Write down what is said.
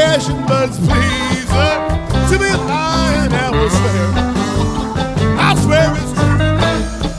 passion, but it's pleaser to be lying and will stare.